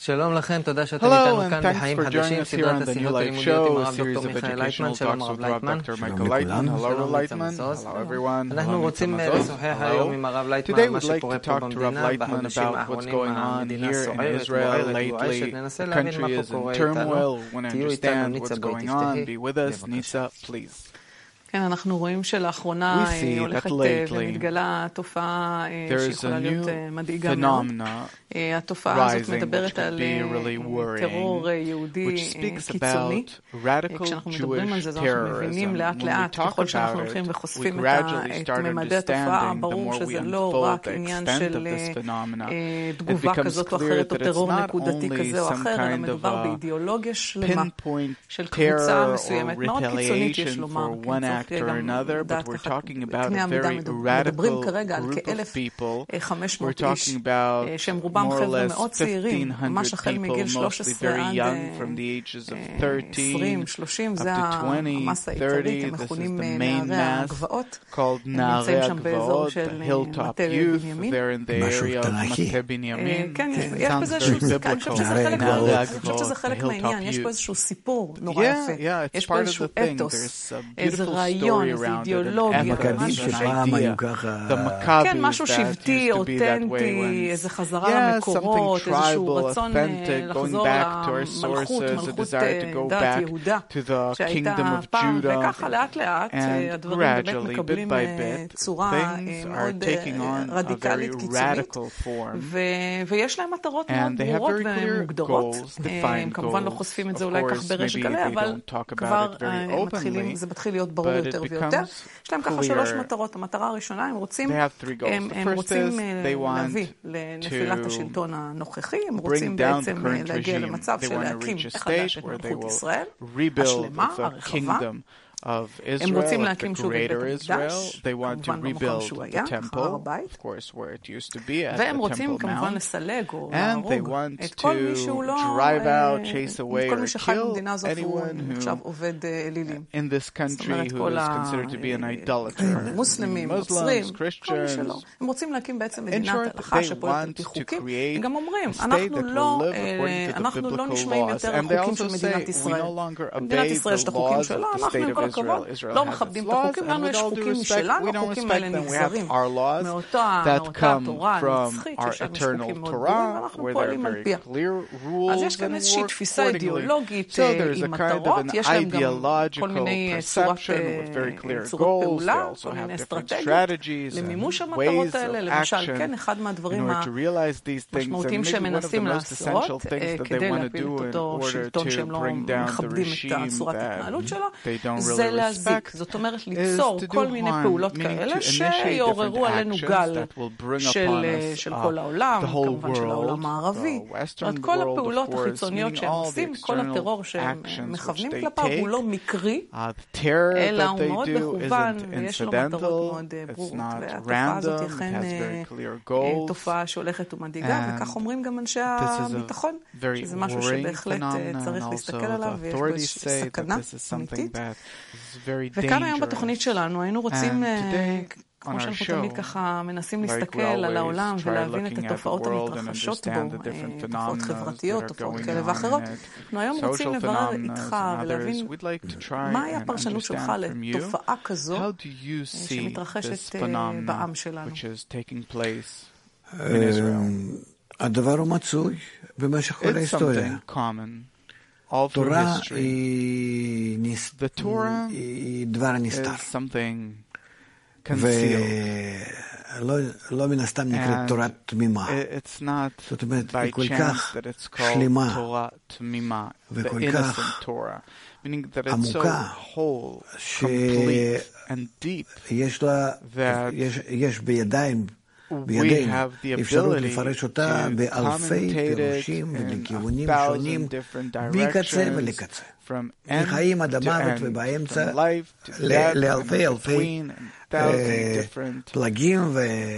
שלום לכם, תודה שאתם איתנו כאן בחיים חדשים, סדרת השיחות הלימודיות עם הרב דוקטור מיכאל לייטמן. שלום הרב לייטמן. שלום ניצה מזוז. אנחנו רוצים לשוחח היום עם הרב לייטמן על מה שקורה פה במדינה בחודשים האחרונים. המדינה סוערת, בוערת, גועשת. ננסה להבין מה פה קורה איתנו. תהיו איתנו, ניצה, בואי תפתחי. בבקשה. כן, אנחנו רואים שלאחרונה הולכת ומתגלה תופעה שיכולה להיות מדאיגה מאוד. התופעה הזאת מדברת על טרור יהודי קיצוני. כשאנחנו מדברים על זה, אנחנו מבינים לאט לאט, ככל שאנחנו הולכים וחושפים את ממדי התופעה, ברור שזה לא רק עניין של תגובה כזאת או אחרת, או טרור נקודתי כזה או אחר, אלא מדובר באידיאולוגיה שלמה של קבוצה מסוימת, מאוד קיצונית יש לומר. after another, but we're talking about a very radical group of people. We're talking about more or less 1,500 people, mostly very young, from the ages of 13 up to 20, 30. This is the main mass called Na'arei Agvaot, the Hilltop Youth. They're in the area of Mateh Binyamin. Sounds very biblical. Na'arei Agvaot, the Hilltop Youth. יש פה איזשהו סיפור נורא יפה. יש פה איזשהו אתוס, איזה רעיון, איזו אידיאולוגיה, כן, משהו שבטי, אותנטי, איזה חזרה למקורות, איזשהו רצון לחזור למלכות, מלכות דת יהודה שהייתה פעם, וככה לאט לאט הדברים באמת מקבלים צורה מאוד רדיקלית קיצונית, ויש להם מטרות מאוד ברורות ומוגדרות. הם כמובן לא חושפים את זה אולי כך בריש גלי, אבל כבר זה מתחיל להיות ברור יותר ויותר. יש להם ככה שלוש מטרות. המטרה הראשונה, הם רוצים להביא לנפילת השלטון הנוכחי, הם רוצים בעצם להגיע למצב של להקים מחדש את מלכות ישראל, השלמה, הרחבה. הם רוצים להקים שוב את בית המקדש, כמובן במקום שהוא היה, אחר הבית, והם רוצים כמובן לסלג או להרוג את כל מי שהוא לא, את כל מי שחי במדינה הזאת הוא עכשיו עובד אלילים. זאת אומרת כל המוסלמים, נוצרים, כל מי שלא. הם רוצים להקים בעצם מדינת הלכה שפועלת על פי חוקים, הם גם אומרים, אנחנו לא נשמעים יותר לחוקים של מדינת ישראל. מדינת ישראל יש את החוקים שלה, אנחנו עם כל הכבוד, לא מכבדים את החוקים, לנו יש חוקים משלנו, החוקים האלה נגזרים מאותה התורה הנצחית, שיש לנו חוקים מאוד ברורים, ואנחנו פועלים על פיה. אז יש כאן איזושהי תפיסה אידיאולוגית עם מטרות, יש להם גם כל מיני צורות פעולה, כל מיני אסטרטגיות למימוש המטרות האלה. למשל, כן, אחד מהדברים המשמעותיים שהם מנסים לעשות כדי להפיל את אותו שלטון שהם לא מכבדים את צורת ההתנהלות שלו, זה להזיק. זאת אומרת, ליצור כל מיני פעולות כאלה שיעוררו עלינו גל של כל העולם, כמובן של העולם הערבי. זאת אומרת, כל הפעולות החיצוניות שהם עושים, כל הטרור שהם מכוונים כלפיו, הוא לא מקרי, אלא הוא מאוד מכוון, ויש לו מטרות מאוד ברורות. והתופעה הזאת היא אכן תופעה שהולכת ומדאיגה, וכך אומרים גם אנשי הביטחון, שזה משהו שבהחלט צריך להסתכל עליו, ויש בו איזושהי סכנה אמיתית. וכאן היום בתוכנית שלנו היינו רוצים, כמו שאנחנו תמיד ככה מנסים להסתכל על העולם ולהבין את התופעות המתרחשות בו, תופעות חברתיות, תופעות כאלה ואחרות. אנחנו היום רוצים לברר איתך ולהבין מהי הפרשנות שלך לתופעה כזו שמתרחשת בעם שלנו. הדבר הוא מצוי במשך כל ההיסטוריה. תורה היא דבר נסתר. ולא מן הסתם נקראת תורה תמימה. זאת אומרת, היא כל כך שלמה וכל כך עמוקה שיש בידינו אפשרות לפרש אותה באלפי פירושים ולכיוונים שונים מקצה ולקצה. מחיים עד המוות ובאמצע לאלפי פלגים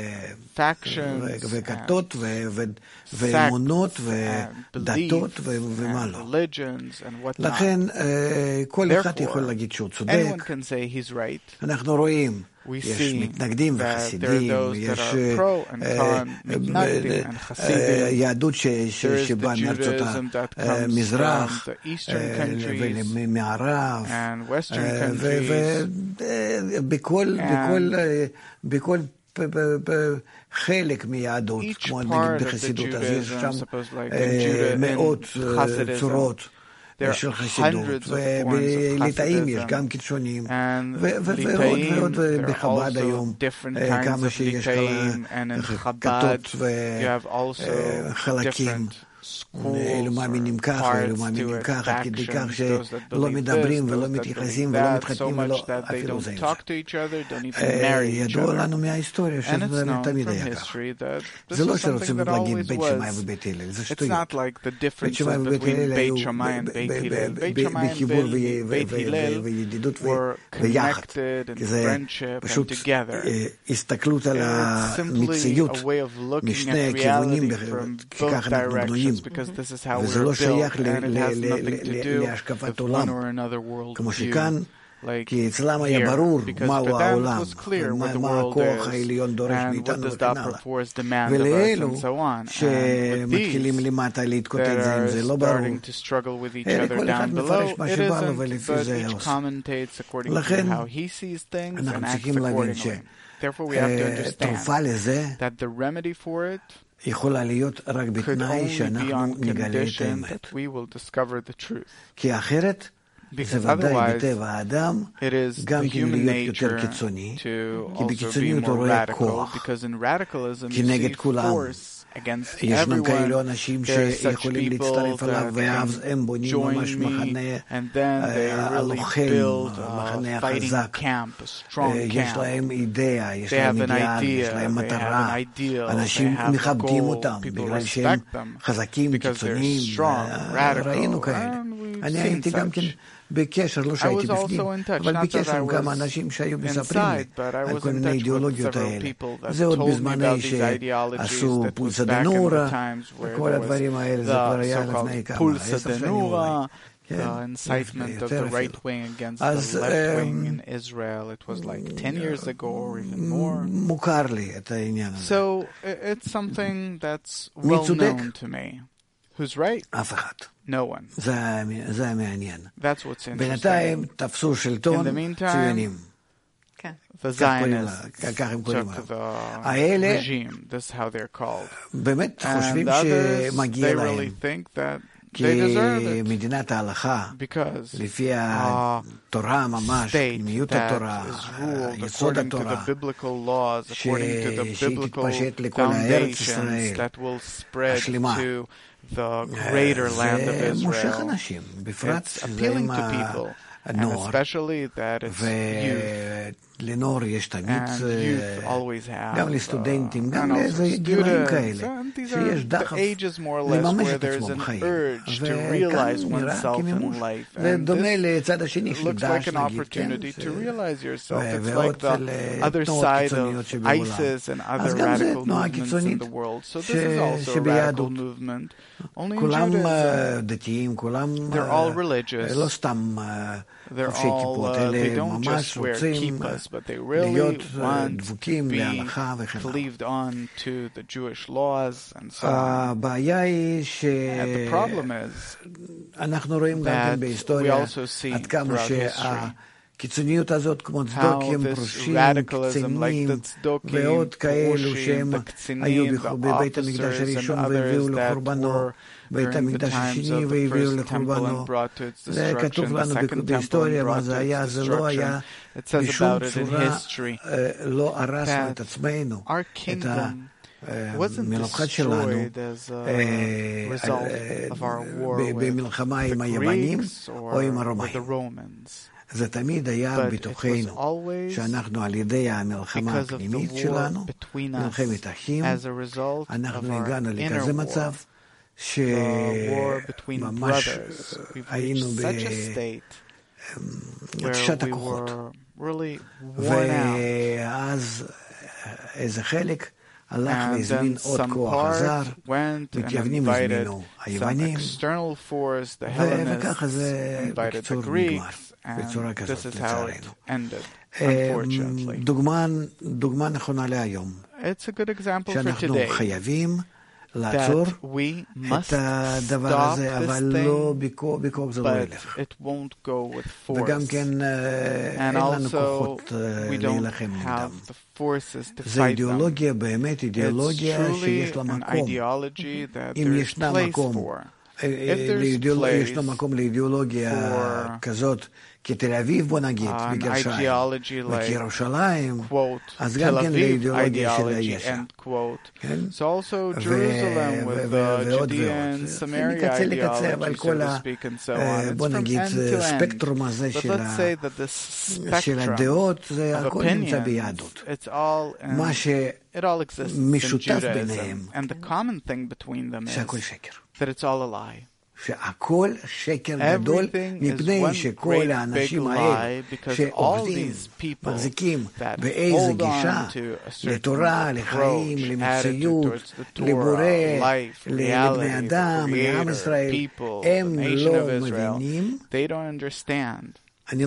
וכתות ואמונות ודתות ומה לא. לכן כל אחד יכול להגיד שהוא צודק. אנחנו רואים, יש מתנגדים וחסידים, יש יהדות שבאה מארצות המזרח וממערב, ובכל חלק מיהדות, כמו נגיד בחסידות, אז יש שם מאות צורות של חסידות, ובליטאים יש גם קיצוניים, ועוד בחב"ד היום, כמה שיש כתות וחלקים. אלו מאמינים ככה, אלו מאמינים ככה, כדי כך שלא מדברים ולא מתייחסים ולא מתחתנים ולא אפילו זה. ידוע לנו מההיסטוריה שזה תמיד היה ככה. זה לא שרוצים להגיד בית שמאי ובית הלל, זה שטויות. בית שמאי ובית הלל היו בחיבור וידידות ויחד, כי זה פשוט הסתכלות על המציאות משני הכיוונים, כי ככה אנחנו בנויים. וזה לא שייך להשקפת עולם, כמו שכאן, כי אצלם היה ברור מהו העולם, מה הכוח העליון דורש מאיתנו וכן הלאה. ולאלו שמתחילים למטה להתקוטט זה אם זה לא ברור, כל אחד מפרש מה שבא לו ולפי זה עושה. לכן אנחנו צריכים להבין שתרופה לזה יכולה להיות רק בתנאי שאנחנו נגלה את האמת. כי אחרת זה ודאי בטבע האדם גם כן להיות יותר קיצוני, כי בקיצוניות הוא רואה כוח, כי נגד כולם. ישנם כאלו אנשים שיכולים להצטרף עליו, ואז הם בונים ממש מחנה הלוחם, מחנה החזק. יש להם אידאה, יש להם אידיאל, יש להם מטרה. אנשים מכבדים אותם בגלל שהם חזקים, קיצוניים. ראינו כאלה. אני הייתי גם כן בקשר, לא שהייתי בפנים, אבל בקשר עם כמה אנשים שהיו מספרים על כל מיני אידיאולוגיות האלה. זה עוד בזמני שעשו פולסא דנורא, וכל הדברים האלה, זה כבר היה לפני כמה, 10 שנים אולי. The incitement of the right wing against the left wing in Israel, it was like 10 years ago or even more. מוכר לי את העניין הזה. So it's something that's well known to me. Who's right? אף אחד. No one. זה המעניין. That's what's interesting. בינתיים תפסו שלטון ציונים. The Zionists took the regime. That's how they're called. באמת חושבים שמגיע להם. כי מדינת ההלכה, לפי התורה ממש, פנימיות התורה, יסוד התורה, שתתפשט לכל הארץ ישראל, השלמה. The greater land of Israel. מושך אנשים, בפרט זה עם הנוער, ולנוער יש תמיד, גם לסטודנטים, גם לאיזה גילאים כאלה, שיש דחף לממש את עצמו בחיים. וכאן נראה כמימוש. זה דומה לצד השני של דאעש, נגיד, כן? ועוד תנועות קיצוניות שבעולם. אז גם זה תנועה קיצונית שביהדות. כולם דתיים, כולם לא סתם חובשי כיפות, אלה ממש רוצים להיות דבוקים להלכה וכן הלאה. הבעיה היא שאנחנו רואים גם בהיסטוריה עד כמה הקיצוניות הזאת, כמו צדוקים, פרושים, קצינים, ועוד כאלו שהם היו בבית המקדש הראשון והביאו לחורבנו, בית המקדש השני והביאו לחורבנו. זה כתוב לנו בהיסטוריה מה זה היה, זה לא היה בשום צורה, לא הרסנו את עצמנו, את המלוכה שלנו במלחמה עם היוונים או עם הרומאים. זה תמיד היה בתוכנו, שאנחנו על ידי המלחמה הפנימית שלנו, מלחמת אחים, אנחנו הגענו לכזה מצב שממש היינו where we were really worn out. And then some part went and invited some external force, the Hellenists invited the Greeks, and this is how it ended, unfortunately. It's a good example for today that we must stop this thing, but it won't go with force. And also, we don't have the forces to fight them. It's truly an ideology that there is place for. If there's place for an ideology like, quote, Tel Aviv ideology, end quote. So also Jerusalem with Judea and Samaria ideology, so to speak, and so on. It's from end to end. But let's say that this spectrum of opinions, it's all it all exists in Judaism. And the common thing between them is that it's all a lie. Everything is one great big lie because all these people that hold on to a certain approach, attitude towards the Torah, life, reality, the Creator, people, the nation of Israel, they don't understand.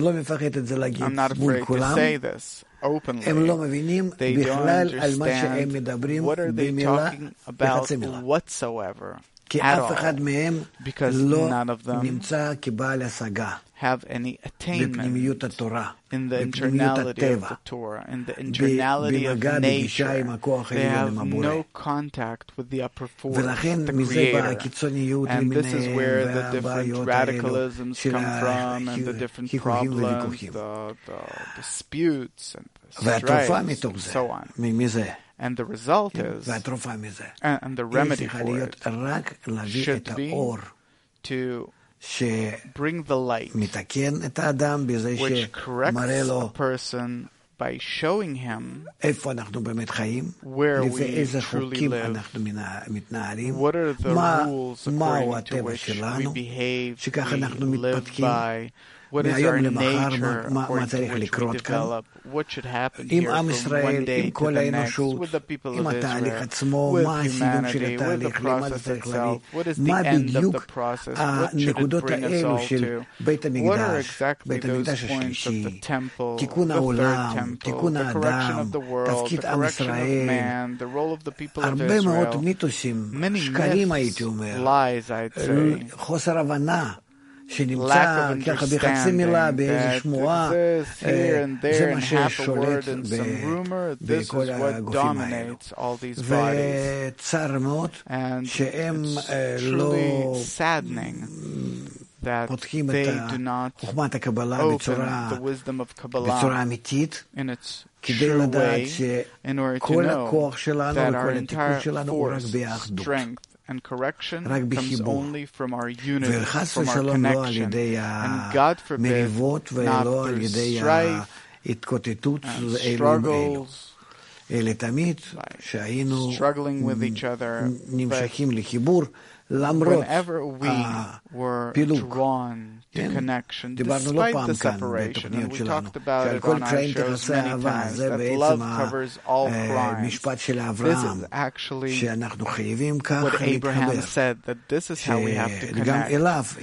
I'm not afraid to say this openly. They don't understand what are they talking about whatsoever. At all, because none of them have any attainment in the internality of the Torah, in the internality of nature. They have no contact with the upper force, the Creator. And this is where the different radicalisms come from, and the different problems, the disputes, and the strife, and so on. And the result is, and the remedy for it, should be to bring the light, which corrects a person by showing him where we truly live, what are the rules according to which we behave, we live by, what is our nature according to which we develop, what should happen here from one day to the next, with the people of Israel, with humanity, with the process itself, what is the end of the process, what should it bring us all to, what are exactly those points of the temple, the third temple, the correction of the world, the correction of man, the role of the people of Israel, many myths, lies, I'd say, lack of understanding that exists here and there in half a word and some rumor. This is what dominates all these bodies. And it's truly saddening that they do not open the wisdom of Kabbalah in its true way in order to know that our entire force, strength, and correction comes only from our unity, from our connection. And God forbid, not through strife and struggles, struggling with each other, but whenever we were drawn to connection, despite the separation, and we talked about it on our shows many times, that love covers all crimes. This is actually what Abraham said, that this is how we have to connect.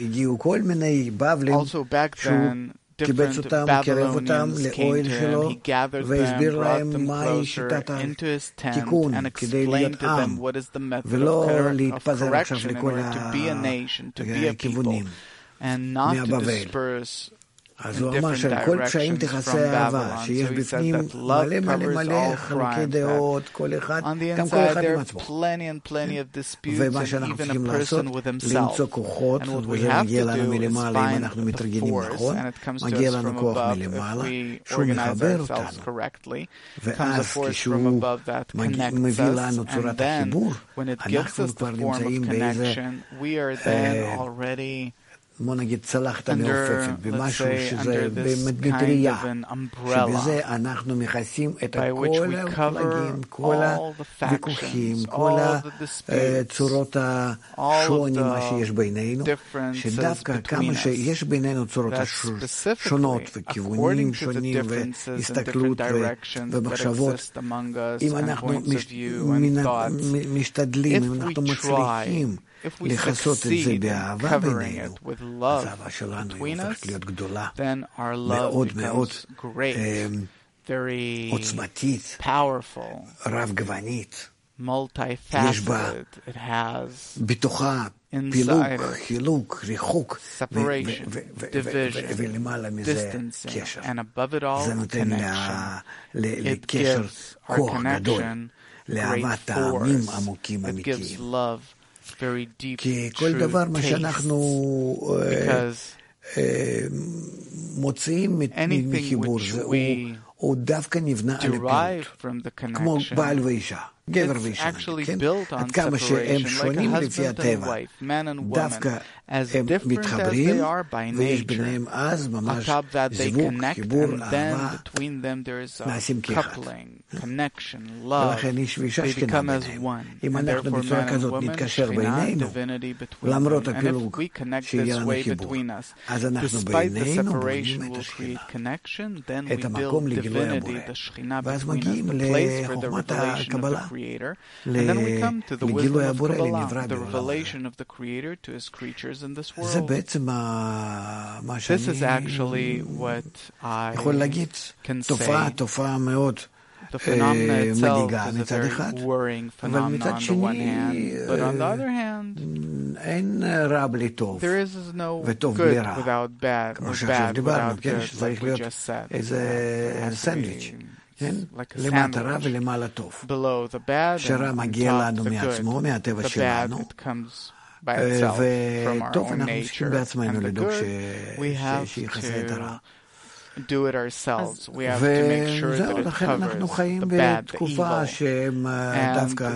Also back then, different Babylonians came to him. He gathered them, brought them closer into his tent, and explained to them what is the method of correction in order to be a nation, to be a people, and not to disperse in different directions from Babylon. So he said that love covers all crimes. On the inside there are plenty of disputes, and even a person with himself. And what we have to do is find the force, and it comes to us from above. If we organize ourselves correctly, comes a force from above that connects us, and then when it gives us the form of connection, we are then already בוא נגיד צלחת מעופפת, במשהו שזה במטריה, שבזה אנחנו מכסים את כל הפלגים, כל הוויכוחים, כל הצורות השוני מה שיש בינינו, שדווקא כמה שיש בינינו צורות שונות וכיוונים שונים והסתכלות ומחשבות, אם אנחנו משתדלים, אם אנחנו מצליחים לחסות את זה באהבה בינינו, אז האהבה שלנו הופכת להיות גדולה, מאוד מאוד עוצמתית, רב-גוונית. יש בה בתוכה פילוג, חילוק, ריחוק, ולמעלה מזה קשר. זה נותן לקשר כוח גדול, לאהבת טעמים עמוקים אמיתיים. כי כל דבר מה שאנחנו מוצאים מחיבור זה הוא דווקא נבנה על הפילוג, כמו בעל ואישה, גבר ואישה, עד כמה שהם שונים לפי הטבע, דווקא הם מתחברים ויש ביניהם אז ממש זיווג, חיבור, אהבה, נעשים כאחד. ולכן איש ואישה שכנה ביניהם. אם אנחנו בצורה כזאת נתקשר בינינו, למרות הפילוג שיהיה לנו חיבור, אז אנחנו בינינו בונים את השכינה, את המקום לגילוי הבורא, ואז מגיעים לחוכמת הקבלה, לגילוי הבורא לנברא בעולם. זה בעצם מה שאני יכול להגיד, תופעה מאוד מדאיגה מצד אחד, אבל מצד שני אין רע בלי טוב, וטוב בלי רע. כמו שעכשיו דיברנו, שצריך להיות איזה סנדוויץ', למטה רע ולמעלה טוב. שרע מגיע לנו מעצמו, מהטבע שלנו, וטוב אנחנו צריכים בעצמנו לדאוג שיחסה את הרע. וזהו, לכן אנחנו חיים בתקופה שהם דווקא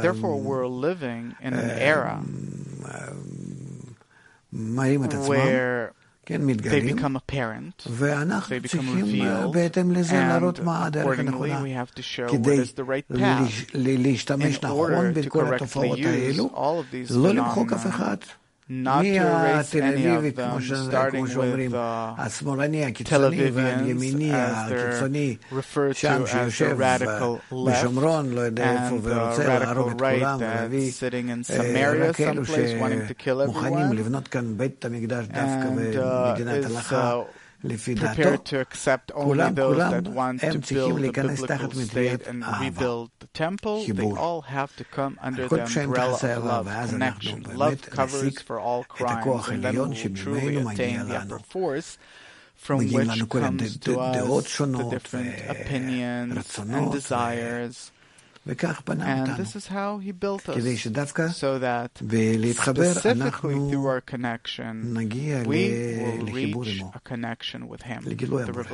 מראים את עצמם, כן, מתגלים, ואנחנו צריכים בהתאם לזה להראות מה הדרך הנכונה כדי להשתמש נכון בין כל התופעות האלו, לא למחוק אף אחד. מהתל אביבי, כמו שאומרים, השמאלני הקיצוני והימיני הקיצוני, שם שיושב בשומרון, לא יודע איפה, ורוצה להרוג את כולם, ולהביא רק אלו שמוכנים לבנות כאן בית המקדש דווקא במדינת הלכה לפי דעתו. כולם הם צריכים להיכנס תחת מטריית אהבה, חיבור. הכל פשעים תחסי אהבה, ואז אנחנו באמת נשיג את הכוח העליון שממנו מגיע לנו. מגיעים לנו כל דעות שונות ורצונות, וכך בנה אותנו, כדי שדווקא ולהתחבר אנחנו נגיע לחיבור עמו, לגילוי הבורא.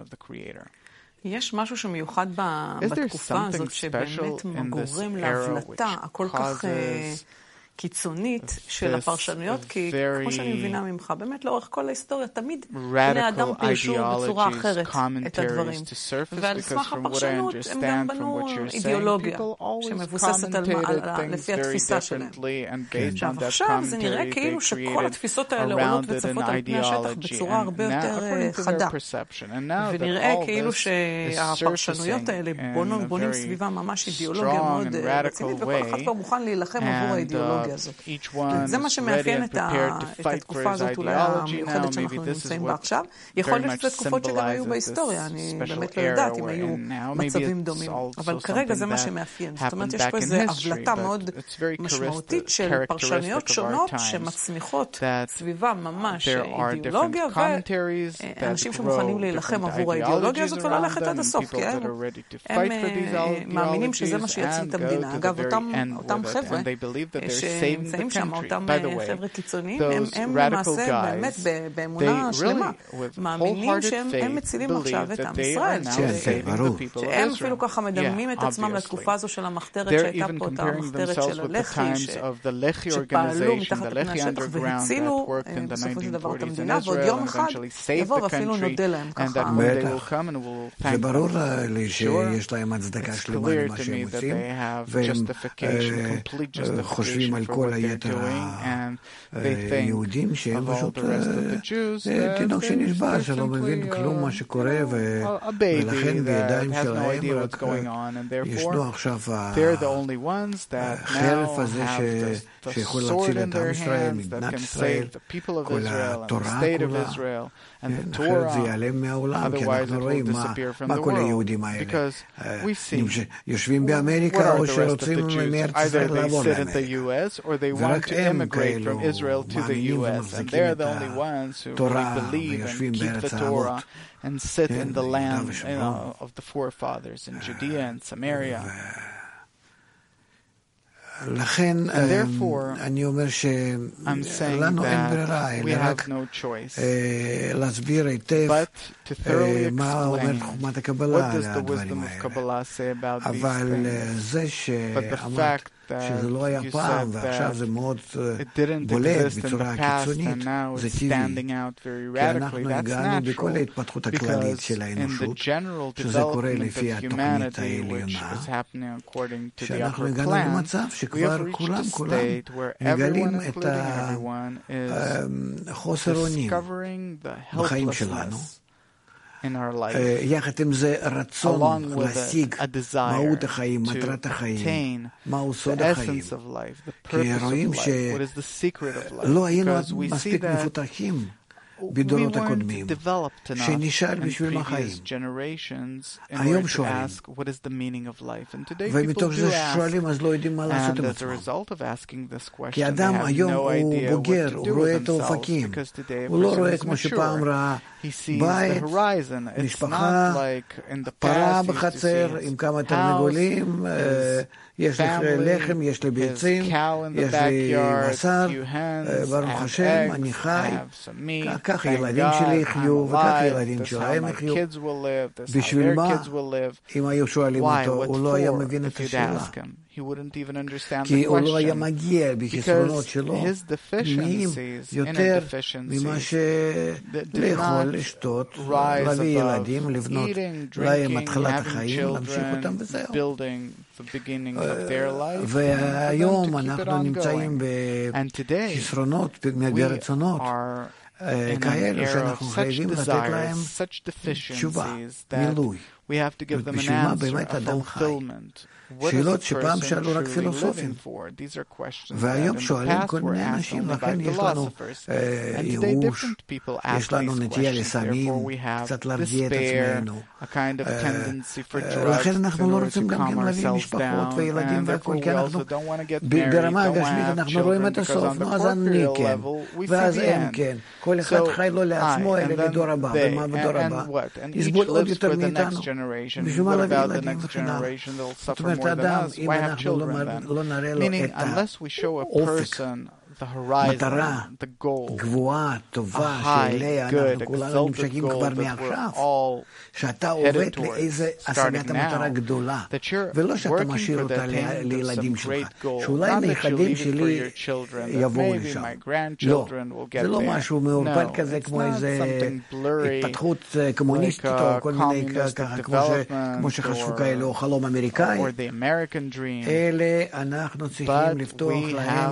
יש משהו שמיוחד בתקופה הזאת שבאמת גורם להבלטה הכל כך קיצונית של הפרשנויות, כי כמו שאני מבינה ממך, באמת לאורך כל ההיסטוריה תמיד בני אדם פירשו בצורה אחרת את הדברים. ועל סמך הפרשנות הם גם בנו אידיאולוגיה שמבוססת לפי התפיסה שלהם. עכשיו זה נראה כאילו שכל התפיסות האלה עולות וצפות על פני השטח בצורה הרבה יותר חדה. ונראה כאילו שהפרשנויות האלה בונים סביבה ממש אידיאולוגיה מאוד רצינית, וכל אחד כבר מוכן להילחם עבור האידיאולוגיה. זה מה שמאפיין את התקופה הזאת אולי המיוחדת שאנחנו נמצאים בה עכשיו. יכול להיות שזה תקופות שגם היו בהיסטוריה, אני באמת לא יודעת אם היו מצבים דומים, אבל כרגע זה מה שמאפיין. זאת אומרת, יש פה איזו הבלטה מאוד משמעותית של פרשנויות שונות שמצמיחות סביבה ממש אידיאולוגיה, ואנשים שמוכנים להילחם עבור האידיאולוגיה הזאת וללכת עד הסוף, כי הם מאמינים שזה מה שיציל את המדינה. אגב, אותם חבר'ה שנמצאים שם, אותם חבר'ה קיצוניים, הם למעשה באמת באמונה שלמה, מאמינים שהם מצילים עכשיו את עם ישראל, שהם אפילו ככה מדמים את עצמם לתקופה הזו של המחתרת שהייתה פה, אותה המחתרת של הלח"י, שפעלו מתחת לפני השטח והצילו בסופו של דבר את המדינה, ועוד יום אחד יבוא ואפילו נודה להם ככה. זה ברור לי שיש להם הצדקה שלמה למה שהם עושים, והם חושבים על כל היתר היהודים שהם פשוט תינוק שנשבע, שלא מבין כלום מה שקורה, ולכן בידיים שלהם רק ישנו עכשיו החרף הזה שיכול להציל את עם ישראל, מדינת ישראל, כל התורה כולה. אחרת זה ייעלם מהעולם, כי אנחנו רואים מה כל היהודים האלה יושבים באמריקה או שרוצים מארץ ישראל לעבור לאמריקה, ורק הם כאלו מאמינים ומחזיקים את התורה ויושבים בארץ האבות, and sit in the land of the forefathers in Judea and Samaria. לכן אני אומר שלנו אין ברירה, אלא רק להסביר היטב מה אומר חוכמת הקבלה על הדברים האלה. אבל זה שאמרת שזה לא היה פעם ועכשיו זה מאוד בולט בצורה קיצונית, זה טבעי, כי אנחנו הגענו בכל ההתפתחות הכללית של האנושות, שזה קורה לפי התוכנית העליונה, שאנחנו הגענו למצב שכבר כולם מגלים את החוסר אונים בחיים שלנו, יחד עם זה רצון להשיג מהות החיים, מטרת החיים, מהו סוד החיים, כי רואים שלא היינו מספיק מפותחים בדורות הקודמים, שנשאל בשביל מה חיים. היום שואלים, ומתוך זה שואלים אז לא יודעים מה לעשות עם עצמם. כי אדם היום הוא בוגר, הוא רואה את האופקים, הוא לא רואה כמו שפעם ראה בית, משפחה, פרה בחצר עם כמה תרנגולים, יש לי לחם, יש לי ביצים, יש לי בשר, ברוך השם, אני חי, כך ילדים שלי יחיו, וכך ילדים שלהם יחיו. בשביל מה? אם היו שואלים אותו, הוא לא היה מבין את השאלה. כי הוא לא היה מגיע בחסרונות שלו, נהיים יותר ממה לאכול, לשתות, להביא ילדים, לבנות להם התחלת החיים, להמשיך אותם וזהו. והיום אנחנו נמצאים בחסרונות, ברצונות כאלו שאנחנו חייבים לתת להם תשובה, מילוי. בשביל מה באמת אדם חי? שאלות שפעם שאלו רק פילוסופים, והיום שואלים כל מיני אנשים, לכן יש לנו ייאוש, יש לנו נטייה לסמים, קצת להרגיע את עצמנו, לכן אנחנו לא רוצים גם להביא משפחות וילדים והכל, כי אנחנו ברמה הגשמית אנחנו רואים את הסוף, נו אז אני כן, ואז הם כן, כל אחד חי לא לעצמו אלא לדור הבא, ומה בדור הבא? יסבול עוד יותר מאיתנו, בשביל מה להביא ילדים וכנראה. זאת אומרת, האדם, אם אנחנו לא נראה לו את האופק, מטרה גבוהה, טובה, שאליה אנחנו כולנו נמשכים כבר מעכשיו, שאתה עובד לאיזה השגת המטרה גדולה, ולא שאתה משאיר אותה לילדים שלך, שאולי נכדים שלי יבואו לשם. לא, זה לא משהו מעורפל כזה כמו איזה התפתחות קומוניסטית או כל מיני ככה, כמו שחשבו כאלה, או חלום אמריקאי. אלה אנחנו צריכים לפתוח להם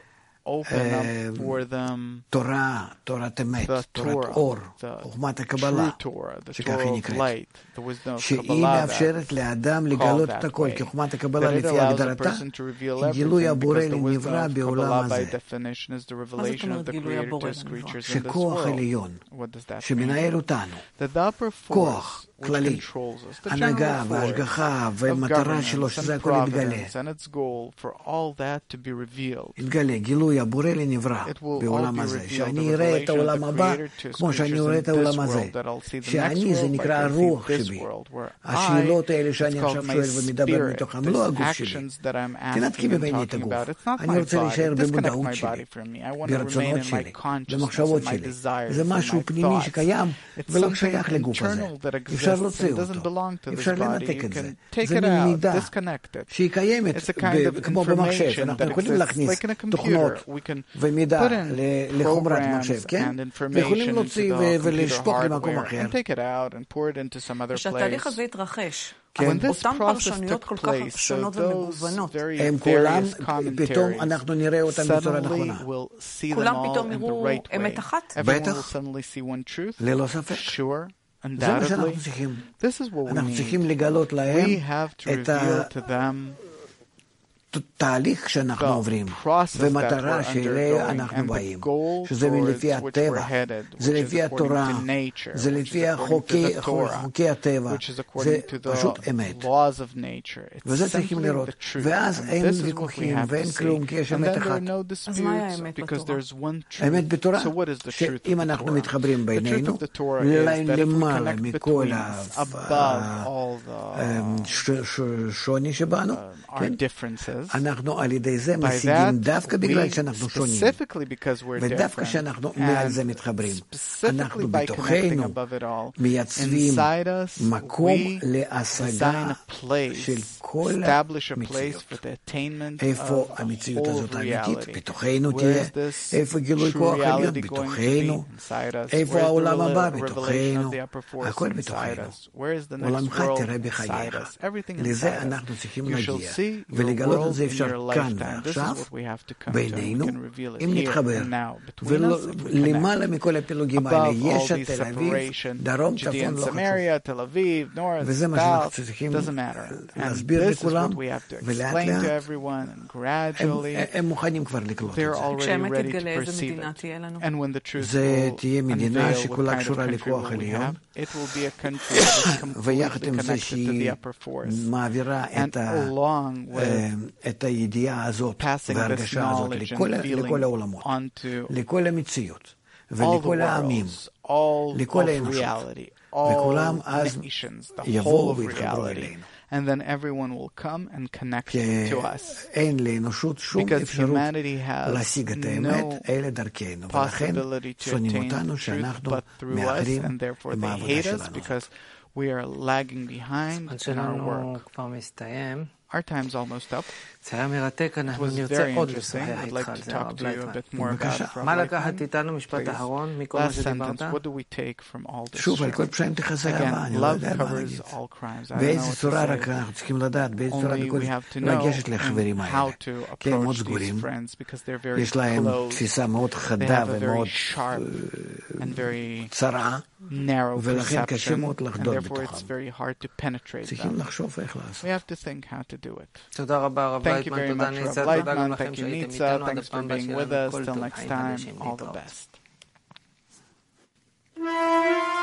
תורה, תורת אמת, תורת אור, חוכמת הקבלה, שכך היא נקראת, שהיא מאפשרת לאדם לגלות את הכל, כי חוכמת הקבלה לפי הגדרתה, גילוי הבורא לנברא בעולם הזה. מה זאת אומרת גילוי הבורא לנברא? שכוח עליון, שמנהל אותנו, כוח כללי, הנהגה והשגחה ומטרה שלו שזה הכל יתגלה. יתגלה, גילוי הבורא לנברא בעולם הזה, שאני אראה את העולם הבא כמו שאני רואה את העולם הזה, שאני זה נקרא הרוח שבי. השאלות האלה שאני עכשיו שואל ומדבר מתוכם לא הגוף שלי. תנתקי ממני את הגוף. אני רוצה להישאר במודעות שלי, ברצונות שלי, במחשבות שלי. זה משהו פנימי שקיים ולא שייך לגוף הזה. אפשר להוציא אותו, אפשר לנתק את זה. זה מין מידע שהיא קיימת כמו במחשב. אנחנו יכולים להכניס תוכנות ומידע לחומרת מחשב, כן? ויכולים להוציא ולשפוך למקום אחר. כשהתהליך הזה התרחש, אותן פרשנויות כל כך שונות ומגוונות, הם כולם, פתאום אנחנו נראה אותם בצורה נכונה. כולם פתאום יראו אמת אחת? בטח, ללא ספק. זה מה שאנחנו צריכים. אנחנו צריכים לגלות להם את תהליך שאנחנו עוברים, ומטרה שאליה אנחנו באים, שזה לפי הטבע, זה לפי התורה, זה לפי חוקי הטבע, זה פשוט אמת. וזה צריכים לראות. ואז אין ויכוחים ואין כלום, כי יש אמת אחת. אז מה היה האמת בתורה? האמת בתורה, שאם אנחנו מתחברים בינינו, למעלה מכל השוני שבנו, אנחנו על ידי זה משיגים דווקא בגלל שאנחנו שונים, ודווקא שאנחנו מעל זה מתחברים. אנחנו בתוכנו מייצבים מקום להשגה של כל המציאות. איפה המציאות הזאת האמיתית? בתוכנו תהיה. איפה גילוי כוח עליון? בתוכנו. איפה העולם הבא? בתוכנו. הכל בתוכנו. עולמך תראה בחייך. לזה אנחנו צריכים להגיע ולגלות את זה אפשר כאן ועכשיו בינינו, אם נתחבר. ולמעלה מכל הפילוגים האלה יש את תל אביב, דרום, צפון, לא חשוב. וזה מה שאנחנו צריכים להסביר לכולם, ולאט לאט הם מוכנים כבר לקלוט את זה. כשאמת תתגלה, איזה מדינה תהיה לנו? זה תהיה מדינה שכולה קשורה לכוח עליון, ויחד עם זה שהיא מעבירה את הידיעה הזאת וההרגשה הזאת לכל העולמות, לכל המציאות ולכל העמים, לכל האנושות, וכולם אז יבואו ויתחברו אלינו. And then everyone will come and connect to us. אין לאנושות שום אפשרות להשיג את האמת, אלה דרכנו. ולכן שונאים אותנו שאנחנו מאחרים עם העבודה שלנו. We are lagging behind in our work. כבר מסתיים. Our time's almost up. זה היה מרתק, אנחנו נרצה עוד לשוחח איתך על זה, הרב לייטמן. מה לקחת איתנו משפט אחרון מכל מה שדיברת? שוב, על כל פשעים תכסה אהבה, אני לא יודע מה להגיד. באיזה צורה רק אנחנו צריכים לדעת, באיזה צורה לגשת לחברים האלה. כי הם מאוד סגורים, יש להם תפיסה מאוד חדה ומאוד צרה, ולכן קשה מאוד לחדור בתוכם. צריכים לחשוב איך לעשות. תודה רבה רב Thank you very much, Rav Leitman. Thank you, Nitza. Thanks for being with us. Till next time, all the best.